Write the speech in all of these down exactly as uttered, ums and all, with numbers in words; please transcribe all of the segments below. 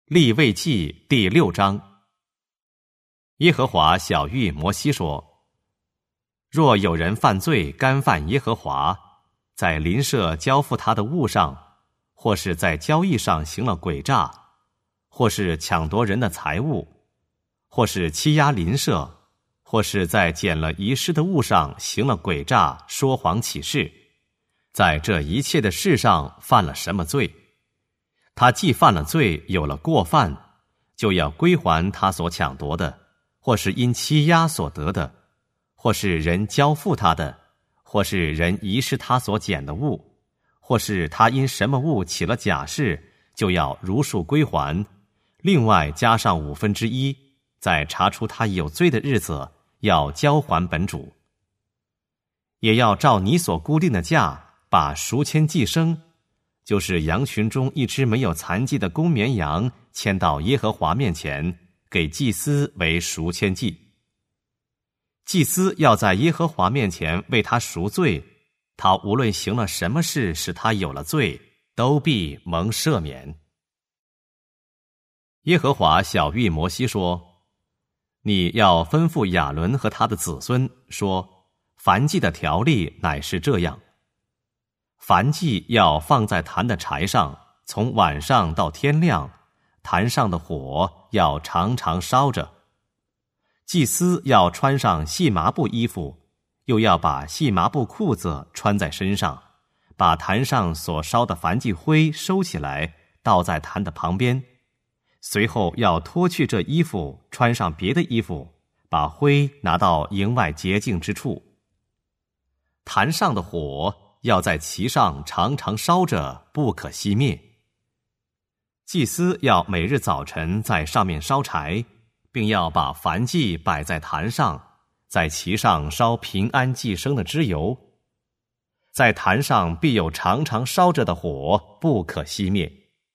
利未记第六章。耶和华晓谕摩西说：若有人犯罪干犯耶和华，在邻舍交付他的物上，或是在交易上行了诡诈，或是抢夺人的财物，或是欺压邻舍，或是在捡了遗失的物上行了诡诈，说谎起誓，在这一切的事上犯了什么罪，他既犯了罪，有了过犯，就要归还他所抢夺的，或是因欺压所得的，或是人交付他的，或是人遗失他所捡的物，或是他因什么物起了假誓，就要如数归还，另外加上五分之一，在查出他有罪的日子，要交还本主。也要照你所固定的价，把赎愆祭牲，就是羊群中一只没有残疾的公绵羊，牵到耶和华面前，给祭司为赎愆祭。祭司要在耶和华面前为他赎罪，他无论行了什么事使他有了罪，都必蒙赦免。耶和华晓谕摩西说：你要吩咐亚伦和他的子孙说，燔祭的条例乃是这样：燔祭要放在坛的柴上，从晚上到天亮，坛上的火要常常烧着。祭司要穿上细麻布衣服，又要把细麻布裤子穿在身上，把坛上所烧的燔祭灰收起来，倒在坛的旁边。随后要脱去这衣服，穿上别的衣服，把灰拿到营外洁净之处。坛上的火要在其上常常烧着，不可熄灭。祭司要每日早晨在上面烧柴，并要把燔祭摆在坛上，在其上烧平安祭牲的脂油。在坛上必有常常烧着的火，不可熄灭。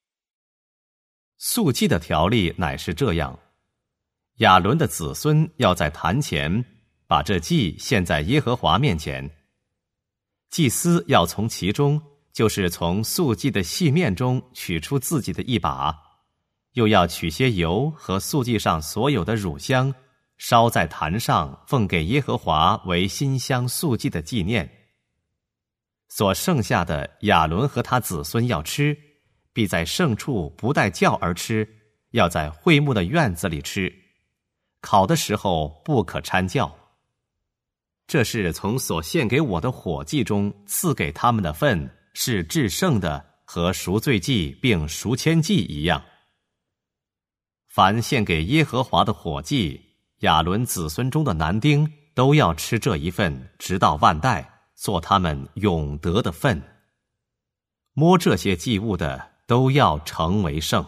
素祭的条例乃是这样：亚伦的子孙要在坛前把这祭献在耶和华面前，祭司要从其中，就是从素祭的细面中取出自己的一把，又要取些油和素祭上所有的乳香，烧在坛上，奉给耶和华为馨香素祭的纪念。所剩下的亚伦和他子孙要吃，必在圣处不带酵而吃，要在会幕的院子里吃，烤的时候不可掺酵。这是从所献给我的火祭中赐给他们的份，是至圣的，和赎罪祭并赎愆祭一样。凡献给耶和华的火祭，亚伦子孙中的男丁都要吃这一份，直到万代，做他们永得的份。摸这些祭物的都要成为圣。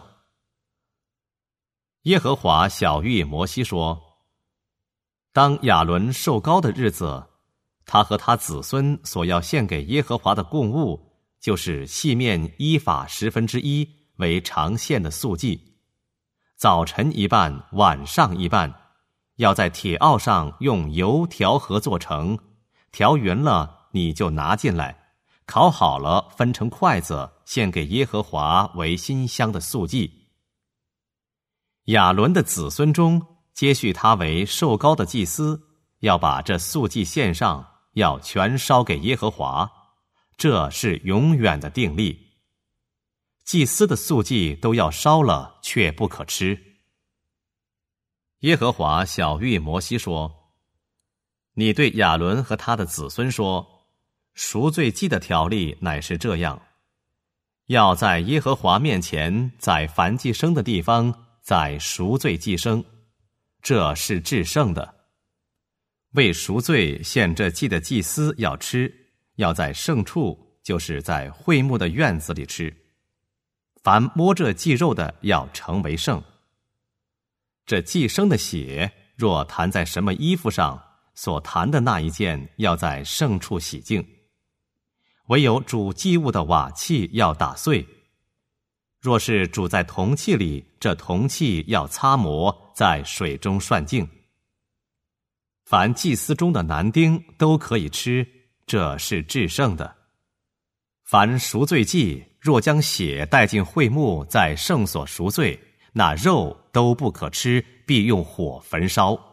耶和华晓谕摩西说：当亚伦受膏的日子，他和他子孙所要献给耶和华的供物，就是细面依法十分之一为常献的素祭，早晨一半，晚上一半，要在铁鏊上用油调和做成，调匀了你就拿进来，烤好了分成筷子，献给耶和华为馨香的素祭。亚伦的子孙中接续他为受膏的祭司，要把这素祭献上，要全烧给耶和华，这是永远的定例。祭司的素祭都要烧了，却不可吃。耶和华晓谕摩西说：你对亚伦和他的子孙说，赎罪祭的条例乃是这样：要在耶和华面前，在燔祭牲的地方，在赎罪祭牲，这是至圣的。为赎罪献这祭的祭司要吃，要在圣处，就是在会幕的院子里吃。凡摸这祭肉的要成为圣。这祭牲的血若弹在什么衣服上，所弹的那一件要在圣处洗净。唯有煮祭物的瓦器要打碎。若是煮在铜器里，这铜器要擦磨，在水中涮净。凡祭司中的男丁都可以吃，这是至圣的。凡赎罪祭，若将血带进会幕，在圣所赎罪， 那肉都不可吃，必用火焚烧。